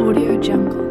Audio Jungle.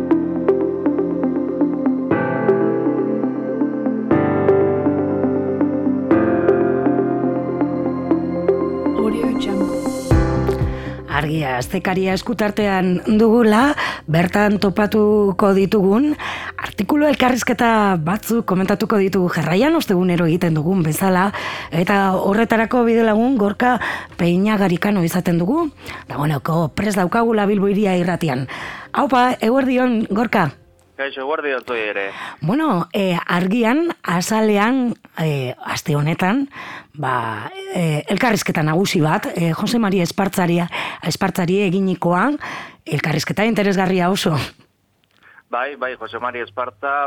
Audio Jungle. Argia astekaria eskutartean dugula, bertan topatuko ditugun artikulu elkarrizketa batzuk komentatuko ditugu jarraian ostegunero egiten dugun bezala, eta horretarako bidelagun Gorka Peinagarikano izaten dugu. Dagoeneko prest daukagula Bilbo Hiria irratian. Aupa, eguerdion, Gorka. Kaixo, eguerdion zui ere. Bueno, argian, azalean, aste honetan, elkarrizketa nagusi bat, Jose Maria Espartzari eginikoa, elkarrizketa interesgarria oso. Bai, Jose Maria Espartza,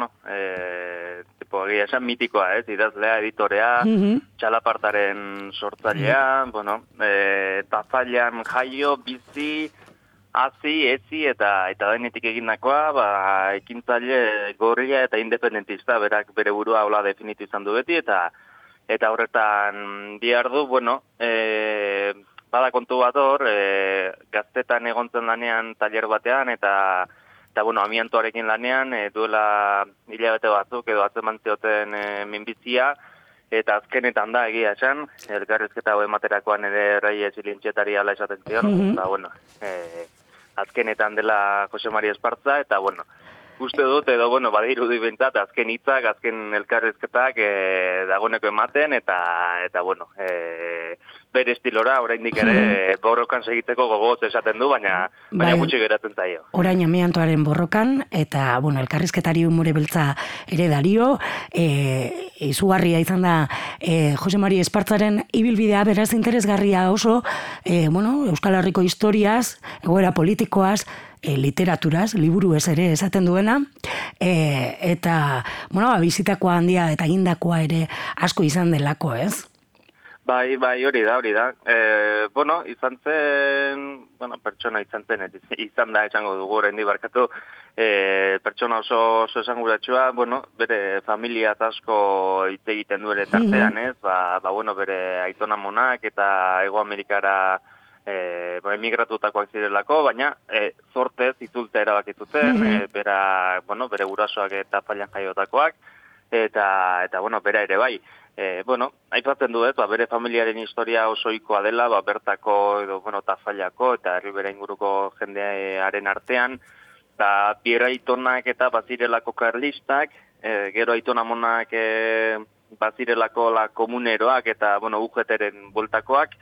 tipo, egia esan mitikoa, idazlea, editorea, Txalapartaren sortzailea, Tafallan jaio, bizi, hazi, ezi eta denetik egindakoa, ekintzaile gorria eta independentista, berak bere burua hola definitu izan du beti, eta horretan diardu, bada kontu bat hor, gaztetan egontzen lanean taller batean, eta amiantoarekin lanean, duela hilabete batzuk edo atzeman zioten minbizia, eta azkenetan da egia esan, elkarrizketa hau ematerakoan ere Rei Ezilintxetari ala esaten zion, azkenetan dela Jose Maria Espartza, eta uste dut, edo badiru bentsat, azken hitzak, azken elkarrizketak dagoeneko ematen, eta bere estilora, oraindik ere, borrokan segiteko gogoz esaten du, baina gutxi geratzen zaio. Orain amiantoaren borrokan, eta, elkarrizketari umore beltza ere dario, izugarria izan da Jose Maria Espartzaren ibilbidea beraz interesgarria oso, Euskal Herriko historiaz, egoera politikoaz, literaturaz, liburuez ere esaten duena, eta, bizitakoa handia eta egindakoa ere asko izan delako, ez? Bai, hori da. Izan zen, pertsona izan da esango dugu oraindik barkatu, pertsona oso esanguratsua, bere familia asko hitz egiten du ere tartean, ez? Bere aitona monak eta Hego Amerikara emigratutakoak zirelako, baina zortez itzultzea erabakituten, bere gurasoak eta Tafallan jaiotakoak, eta bera ere bai. Aipatzen du ez, bere familiaren historia oso ohikoa dela, bertako edo Tafallako eta herribera inguruko jendearen artean, Pierre aitonak eta bazirelako karlistak, gero aitona monak bazirelako komuneroak eta UGT-ren bueltakoak,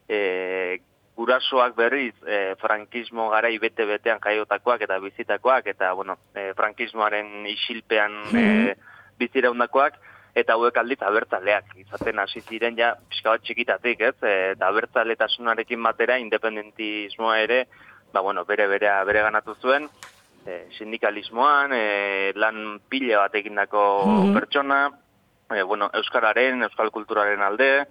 gurasoak berriz frankismo garai bete-betean jaiotakoak eta bizitakoak, eta frankismoaren isilpean biziraundakoak, eta hauek aldiz abertzaleak izaten hasi ziren ja pixka bat txikitatik, ez? Eta abertzaletasunarekin batera independentismoa ere, bere ganatu zuen, sindikalismoan, lan pila bat egindako pertsona, Euskal kulturaren alde,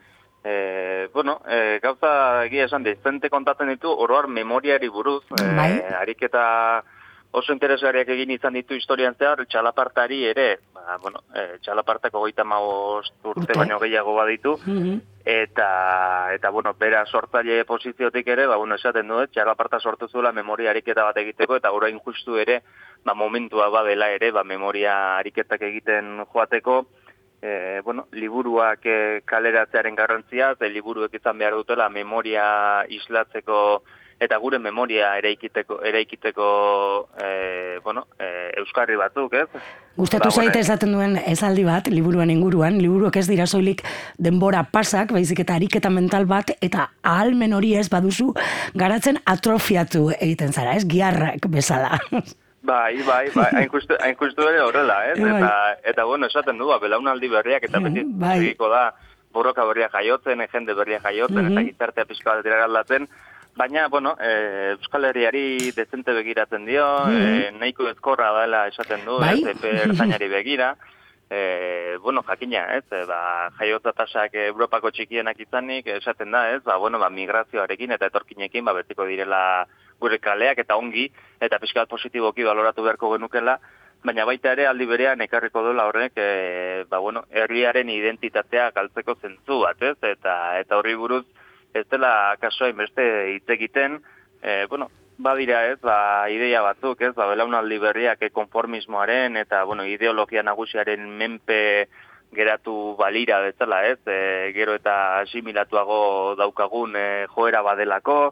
gauza egia esan dezente kontatzen ditu, oroar memoriari buruz, ariketa oso interesgarriak egin izan ditu historian zehar, Txalapartari ere, Txalapartako 35 urte baino gehiago baditu, eta bera sortzaile posiziotik ere, esaten du, Txalaparta sortu zuela memoria ariketa bat egiteko, eta orain justu ere, momentua badela ere, memoria ariketak egiten joateko, liburuak kaleratzearen garrantzia, liburuek izan behar dutela memoria islatzeko eta gure memoria eraikiteko euskarri batzuk, ez? Gustatu zaite esaten duen esaldi bat, liburuan inguruan, liburuak ez dira soilik denbora pasak, baizik eta ariketa mental bat, eta ahalmen hori ez baduzu garatzen atrofiatu egiten zara, ez? Giarrak bezala. Bai, hain justu ere horrela, ez? Eta esaten du, belaunaldi berriak, eta beti egiko da, borroka berriak jaiotzen, jende berriak jaiotzen, eta gizartea pixka bat dira galdatzen, baina, Euskal Herriari dezente begiratzen dio, nahiko ezkorra dela esaten du, ertainari begira, jakina, ez? Jaiotza tasak Europako txikienak izanik, esaten da, ez? Migrazioarekin eta etorkinekin, betiko direla gure kaleak eta ongi, eta pixka bat positiboki baloratu beharko genukela, baina baita ere aldi berean ekarriko duela horrek, herriaren identitatea galtzeko zentzu bat, ez? Eta horri buruz, ez dela kaso hainbeste hitz egiten, badira ez, ideia batzuk, ez, belaunaldi berriak konformismoaren eta, ideologia nagusiaren menpe geratu balira bezala, ez, gero eta asimilatuago daukagun joera badelako,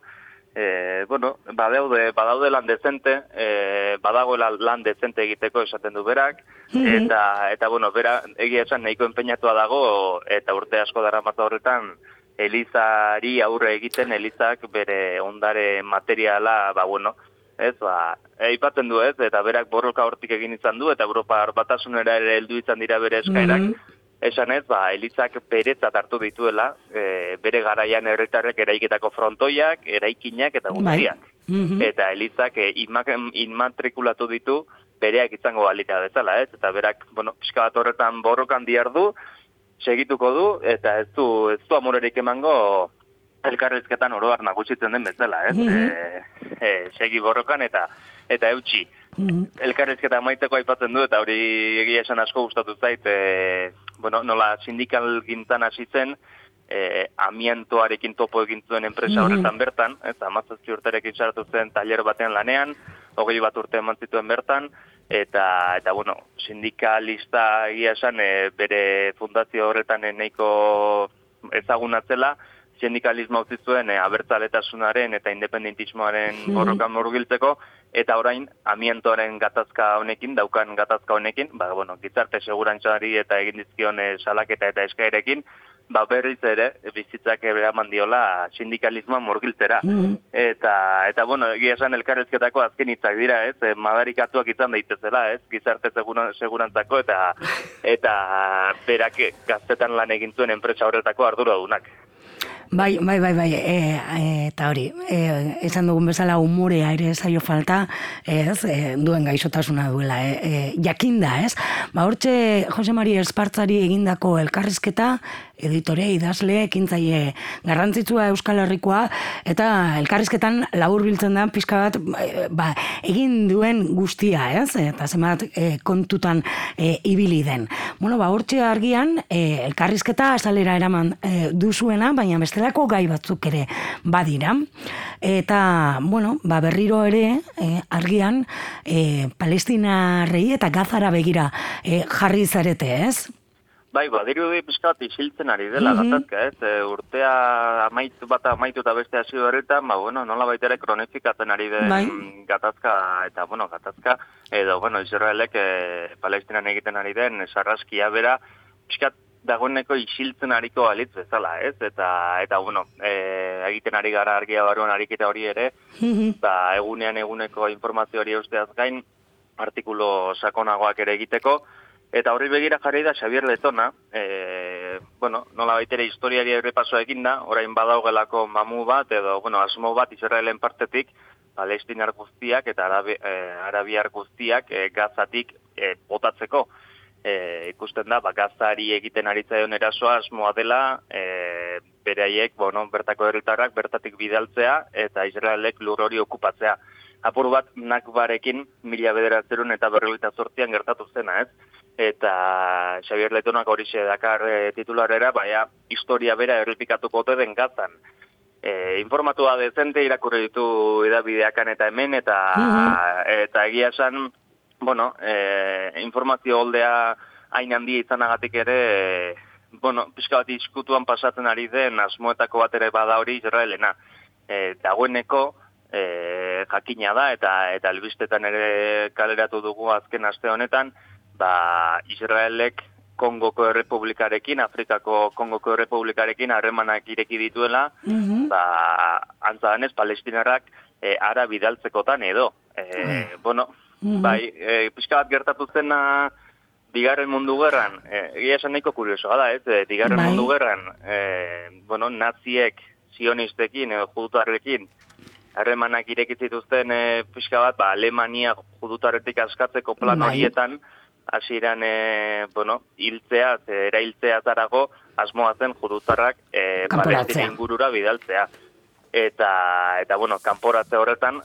badaude lan dezente, badagoela lan dezente egiteko esaten du berak, eta bera egia esan nahiko enpeinatua dago, eta urte asko daramatza horretan, Elizari aurre egiten, Elizak bere ondare materiala, aipatzen du ez, eta berak borroka hortik egin izan du, eta Europar Batasunera ere heldu izan dira bere eskairak, esan ez, Elizak beretzat hartu dituela, bere garaian herritarrek eraiketako frontoiak, eraikinak eta guztiak. Eta Elizak inmatrikulatu ditu bereak izango balita bezala, ez? Eta berak, pixka bat horretan borrokan diardu, segituko du, eta ez du amorerik emango elkarrizketan oroak nagusitzen den bezala, ez? Segi borrokan eta eutxi. Elkarrizketa amaitzeko aipatzen du, eta hori egia esan asko gustatu zait, nola sindikal gintzan hasi zen, amiantoarekin topo egin zuen enpresa horretan bertan, eta 17 urterekin sartu zen tailer batean lanean, 21 urte eman zituen bertan, eta sindikalista egia esan bere fundazio horretan nahiko ezagunatzela, sindikalismo utzi zuen abertzaletasunaren eta independentismoaren borrokan murgiltzeko, eta orain amiantoaren gatazka honekin, daukan gatazka honekin, gizarte segurantzari eta egin dizkion salaketa eta eskaerekin, berriz ere bizitzak eraman diola sindikalismoa murgiltzera. Eta egia esan elkarrezketako azken hitzak dira, ez? Madarikatuak izan daitezela, ez? Gizarte segurantzako eta berak gaztetan lan egin zuen enpresa horretako arduradunak. Bai, eta hori, esan dugun bezala umorea ere zaio falta, ez, duen gaixotasuna duela, jakinda, ez? Hortxe, Jose Mari Espartzari egindako elkarrizketa, editore, idazle, ekintzaile garrantzitsua Euskal Herrikoa, eta elkarrizketan laburbiltzen da pixka bat, egin duen guztia, ez? Eta zenbat kontutan ibili den. Hortxe argian, elkarrizketa azalera eraman duzuena, baina bestelako gai batzuk ere badira. Eta, berriro ere, argian, Palestinarrei eta Gazara begira jarri zarete, ez? Bai, badirudi pixkat isiltzen ari dela gatazka, ez? Urtea amaitu eta beste hasi horretan, nola baita ere kronifikatzen ari den gatazka, eta, gatazka, edo, Israelek Palestinan egiten ari den sarraskia bera, pixkat dagoeneko isiltzen ariko alitz bezala, ez? Eta egiten ari gara argia barruan ariketa hori ere, egunean eguneko informazio hori eusteaz gain, artikulu sakonagoak ere egiteko, eta horri begira jarri da Xabier Letona, nola baitere historiari errepasoa egin da, orain badaugelako mamu bat, edo, asmo bat Israelen partetik, palestinar guztiak eta arabiar guztiak Gazatik botatzeko. Ikusten da, Gazari egiten aritzaion erasoa asmoa dela, beraiek, bertako herritarrak bertatik bidaltzea, eta Israelek lur hori okupatzea. Apur bat, Nakbarekin, 1948an gertatu zena, ez? Eta Xabier Letonak horixe dakar titularera, historia bera errepikatuko ote den Gazan. Informatua dezente irakurri ditu edabideakan eta hemen, eta egia esan, informazio holdea hain handia izanagatik ere, pixka bat iskutuan pasatzen ari den asmoetako bat ere bada hori Israelena. Dagoeneko, jakina da, eta albistetan ere kaleratu dugu azken aste honetan, Israelek Kongoko Errepublikarekin, Afrikako Kongoko Errepublikarekin harremanak ireki dituela, antza denez, palestinarrak ara bidaltzekotan edo. Pixka bat gertatu zena Bigarren Mundu Gerran, egia esan nahiko kuriosoa da, ez? Bigarren Mundu Gerran, naziek, sionistekin, judutarrekin, harremanak ireki zituzten pixka bat, Alemania judutarretik askatzeko plan horietan, hasieran erailtzea zarago, asmoa zen judutarrak Palestina ingurura bidaltzea. Eta kanporatze horretan,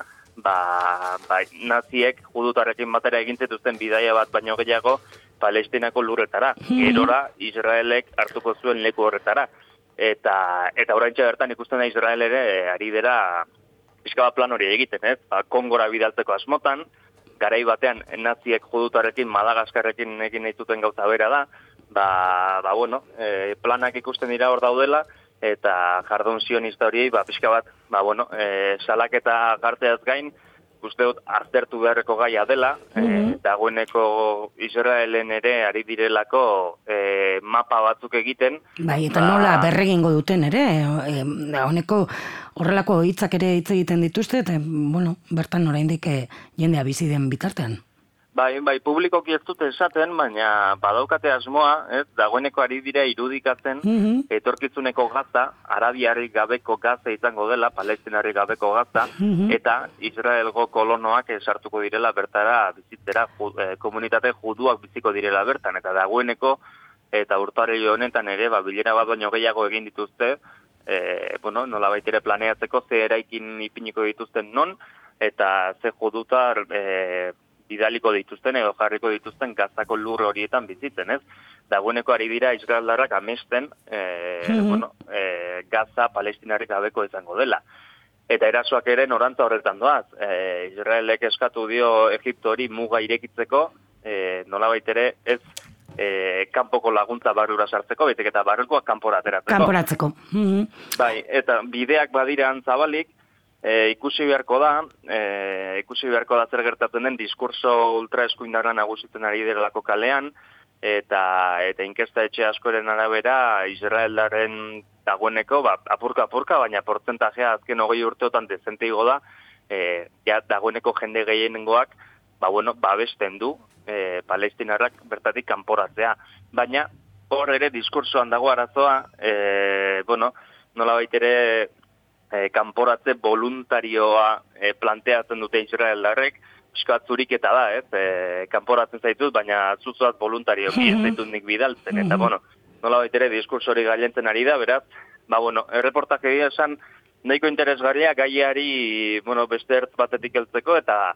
naziek judutarrekin batera egin zituzten bidaia bat baino gehiago Palestinako lurretara. Gerora Israelek hartuko zuen leku horretara. Eta oraintxe bertan ikusten da Israel ere ari dela pixka bat plan hori egiten, ez? Kongora bidaltzeko asmotan, garai batean naziek judutarekin, Madagaskarrekin egin dituten gauza bera da, bueno, planak ikusten dira hor daudela, eta jardun zionista horiei, pixka bat, bueno, salaketa garteaz gain, uste dut aztertu beharreko gaia dela, dagoeneko Israelen ere ari direlako mapa batzuk egiten. Bai, eta nola berregingo duten ere, honeko horrelako hitzak ere hitz egiten dituzte, eta, bueno, bertan oraindik jendea bizi den bitartean. Bai, publikoki ez dute esaten, baina badaukate asmoa, dagoeneko ari dira irudikatzen etorkizuneko Gaza, arabiarrik gabeko Gaza izango dela, palestinarrik gabeko Gaza, eta Israelgo kolonoak sartuko direla bertara bizitzera, komunitate juduak biziko direla bertan, eta dagoeneko, eta urtarrilo honetan ere, bilera bat baino gehiago egin dituzte, bueno, nolabait ere planeatzeko ze eraikin ipiniko dituzten non, eta ze judutar bidaliko dituzten edo jarriko dituzten Gazako lur horietan bizitzen, ez? Dagoeneko ari dira israeldarrak amesten, bueno, Gaza palestinarrik gabeko izango dela. Eta erasoak ere norantza horretan doaz. Israelek eskatu dio Egiptori muga irekitzeko, nolabait ere ez kanpoko laguntza barrura sartzeko, baizik eta barrukoak kanpora ateratzeko. Kanporatzeko. Bai, eta bideak badira zabalik, ikusi beharko da zer gertatzen den diskurso ultraeskuindarra nagusitzen ari direlako kalean, eta inkesta etxe askoren arabera Israeldaren dagoeneko, apurka, baina portzentajea azken 20 urteotan dezente igo da, dagoeneko jende gehienengoak, bueno, babesten du, palestinarrak bertatik kanporatzea. Baina, hor ere diskursoan dago arazoa, bueno, nolabait ere kanporatze voluntarioa planteatzen dute Israeldarrek, pixkat zuriketa da, kanporatzen zaitut, baina zuzuaz voluntarioki ez zaitut nik bidaltzen, eta, bueno, nolabait ere diskurso hori gailentzen ari da, beraz, bueno, erreportak egia esan, nahiko interesgarria gaiari, bueno, beste ertz batetik heltzeko,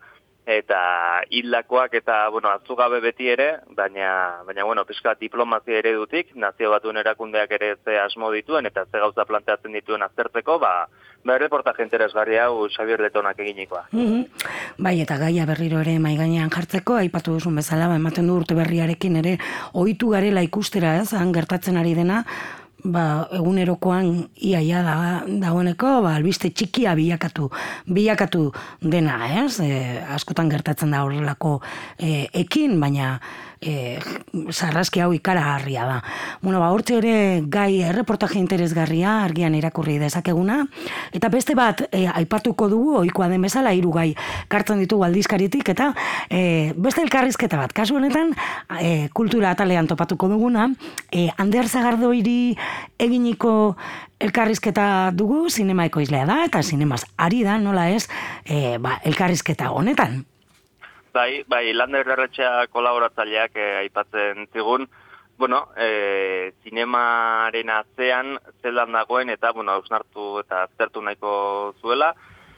eta hildakoak eta, bueno, atzugabe beti ere, baina bueno, pixka diplomazia eredutik, nazio batuen erakundeak ere ze asmo dituen, eta ze gauza planteatzen dituen aztertzeko, erreportaje interesgarria hau Xabier Letonak eginikoa. Bai, eta gaia berriro ere mahai gainean jartzeko, aipatu duzun bezala, ematen du urte berriarekin ere, ohitu garela ikustera, han gertatzen ari dena, egunerokoan iaia dagoeneko, albiste txikia bilakatu dena, ez? Askotan gertatzen da horrelako ekin, baina sarraski hau ikaragarria da. Bueno, hortxe ere gai erreportaje interesgarria argian irakurri dezakeguna, eta beste bat aipatuko dugu, ohikoa den bezala, 3 gai kartzen ditugu aldizkaritik, eta beste elkarrizketa bat, kasu honetan kultura atalean topatuko duguna, Ander Sagardoiri eginiko elkarrizketa dugu, zinema ekoizlea da, eta zinemaz ari da, nola ez, elkarrizketa honetan. Bai, Lander Erretxea kolaboratzaileak aipatzen zigun, bueno, zinemaren atzean zelan dagoen eta, bueno, hausnartu eta aztertu nahiko zuela,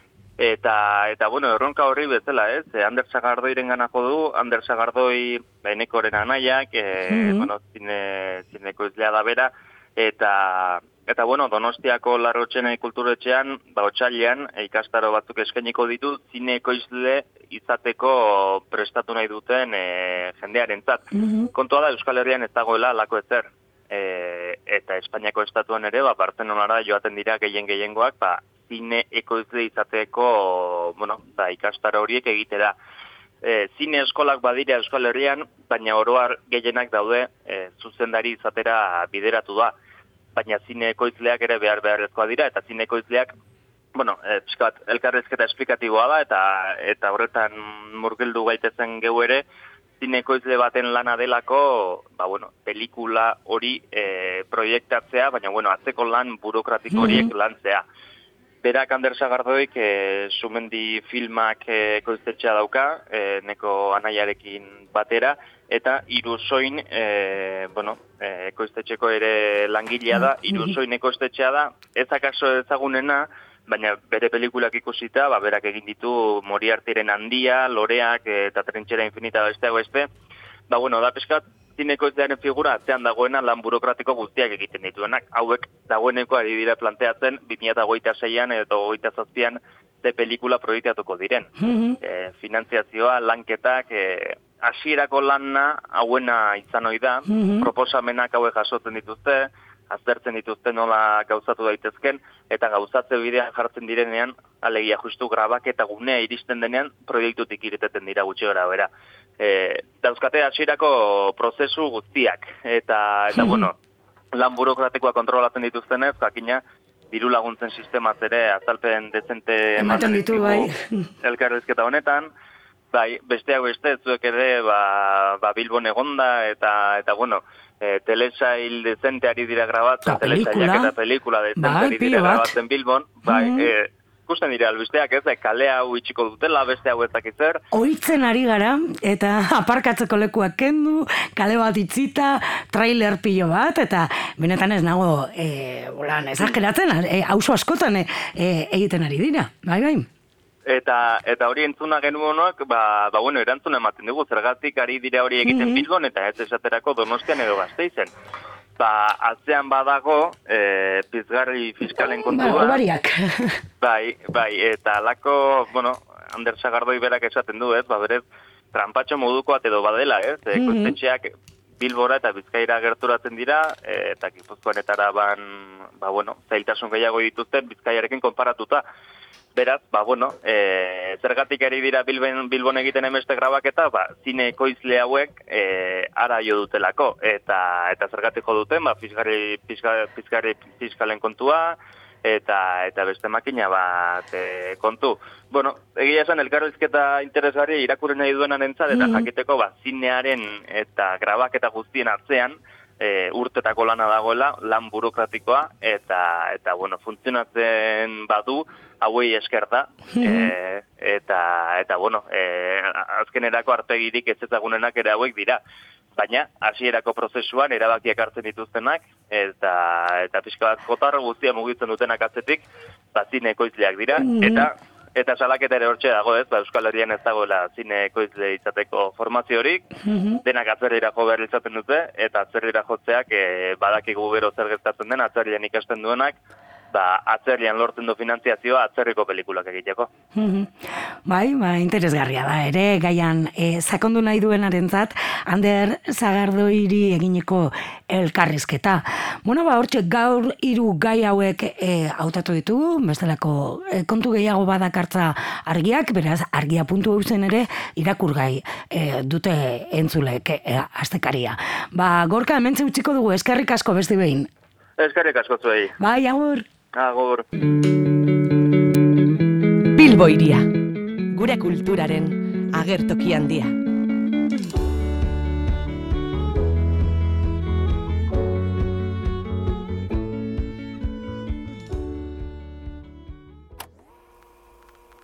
eta bueno, erronka horri bezala, ez? Ander Sagardoiren ganako du, Ander Sagardoi Enekoren anaiak, bueno, zineko izlea da bera, eta bueno, Donostiako Larrotxenei kulturetxean, otsailean, ikastaro batzuk eskainiko ditu, zine ekoizle izateko prestatu nahi duten jendearentzat. Kontua da, Euskal Herrian ez dagoela lako ezer. Eta Espainiako estatuan ere, Bartzelonara joaten dira gehiengoak, zine ekoizle izateko, bueno, ikastaro horiek egitera. Zine eskolak badira Euskal Herrian, baina oroar gehienak daude zuzendari izatera bideratu da. Baina zine ekoizleak ere beharrezkoa dira, eta zine ekoizleak, bueno, elkarrizketa esplikatiboa da, eta horretan murgildu gaitezen geu ere, zine ekoizle baten lana delako, bueno, pelikula hori proiektatzea, baina, bueno, atzeko lan burokratiko horiek lantzea. Berak Ander Sagardoik Sumendi filmak ekoiztetxea dauka, neko anaiarekin batera, eta Irusoin, bueno, ekoiztetxeko ere langilea da, Irusoin ekoiztetxea da, ez akaso ezagunena, baina bere pelikulak ikusita, berak egin ditu Moriartyren Handia, Loreak eta Trintxera Infinita beste, bueno, da peskat, zinekoizlearen figura atzean dagoena lan burokratiko guztiak egiten dituenak. Hauek dagoeneko ari dira planteatzen 2026an edo 2027an ze pelikula proiektatuko diren. Finanziazioa, lanketak, hasierako lana hauena izan ohi da, proposamenak hauek jasotzen dituzte, aztertzen dituzte nola gauzatu daitezken, eta gauzatze bidean jartzen direnean, alegia justu grabak eta gunea iristen denean, proiektutik ireteten dira gutxi gara bera. Dauzkate hasierako prozesu guztiak, eta bueno, lan burokratikoa kontrolatzen dituztenez, jakina, diru laguntzen sistemaz ere azalpen dezente ematen ditu, bai. Elkarrizketa honetan, bai, besteak beste, zuek ere, Bilbon egonda, eta bueno, telesail dezente ari dira grabatzen, telesailak eta pelikula dezente ari dira grabatzen Bilbon, bai, ikusten dira albisteak ez, kale hau itxiko dutela, beste hau ezak izer. Oitzen ari gara, eta aparkatzeko lekuak kendu, kale bat itzita, trailer pilo bat, eta benetan ez nago, ezageratzen, auzo askotan egiten ari dira, bai. Eta hori entzuna genuenok, bueno, erantzuna ematen dugu, zergatik ari dira hori egiten Bilbon, eta ez esaterako Donostian edo Gasteizen. Atzean badago, pizgarri fiskalen kontua. Obariak. Bai, eta alako, bueno, Ander Sagardoi berak esaten du, ez, berez, trampatxo moduko edo badela, ez, koiztetxeak Bilbora eta Bizkaira gerturatzen dira, eta Gipuzkoanetara bueno, zailtasun gehiago dituzten Bizkaiarekin konparatuta. Beraz, bueno, zergatik ari dira Bilbon egiten emeste grabaketa, zine ekoizle hauek ara jo dutelako, eta zergatik jo duten, fiskalen kontua, eta beste makina bat kontu. Bueno, egia esan, elkarrizketa interesgarri irakurri nahi duenan entzat, eta jakiteko, zinearen eta grabaketa guztien atzean, urtetako lana dagoela, lan burokratikoa, eta bueno, funtzionatzen badu, hauei esker da, eta bueno, azkenerako arpegirik ez ezagunenak ere hauek dira. Baina, hasierako prozesuan erabakiak hartzen dituztenak, eta pixka bat kotarro guztia mugitzen dutenak atzetik, zine ekoizleak dira, eta salaketa ere hortxe dago ez, Euskal Herrian ez dagoela zine ekoizle izateko formaziorik, denak atzerrira jo behar izaten dute, eta atzerrira jotzeak badakigu gero zer gertatzen den, atzerrian ikasten duenak, atzerrian lortzen du finanziazioa atzerriko pelikulak egiteko. Bai, interesgarria da, ere gaian sakondu nahi duenarentzat Ander Sagardoiri egineko elkarrizketa. Bueno, hortxe gaur 3 gai hauek hautatu ditugu, bestelako kontu gehiago badakartza argiak, beraz argia puntu zen ere irakurgai dute entzulek astekaria. Gorka, hementxe utziko dugu, eskerrik asko beste behin. Eskerrik asko zuei. Bai, agur. Agur. Bilbo hiria, gure kulturaren agertoki handia.